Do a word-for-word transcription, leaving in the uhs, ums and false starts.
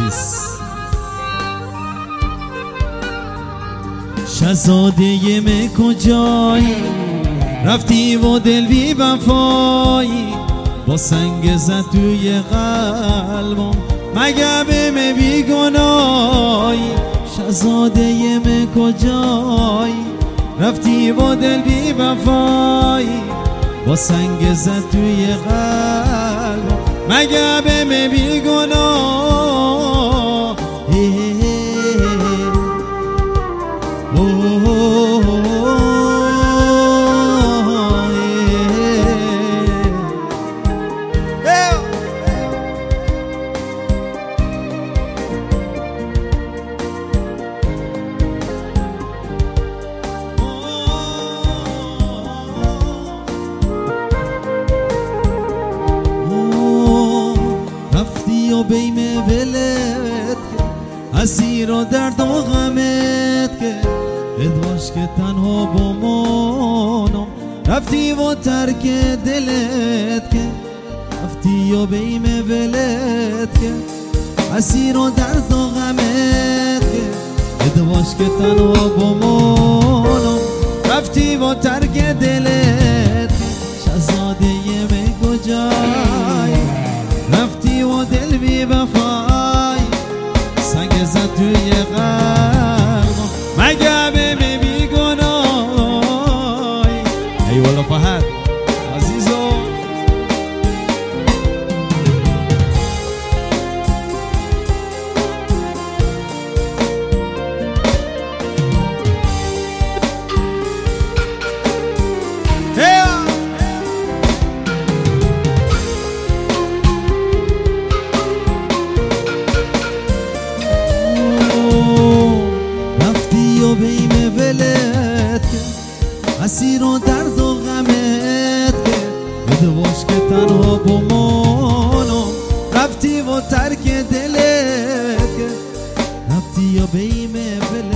عزیز. شهزاده من کجایی؟ رفتی و دل بی وفایی با سنگ زد توی قلبم، مگه به من بیگناهی؟ شهزاده من کجایی؟ رفتی و دل بی وفایی با سنگ زد توی قلبم، مگه به من بیگناهی؟ و بیم ولت که اسیر و درد و غمت که ادواش که تنها بمانم، رفتی و ترک دلت که رفتی و بیم ولت که اسیر و درد و غمت که ادواش که تنها بمانم، رفتی و ترک دلت که شهزاده من کجایی؟ رفتی و دل بی وفای سنگ زد توی قلبم، مگه به من بیگناهی؟ ای والا فهد عزیزو بیم ولت که اسیر و درد و غمت که بدواش که تنها بمانم، رفتی و ترک دلت که رفتی و بیم ولت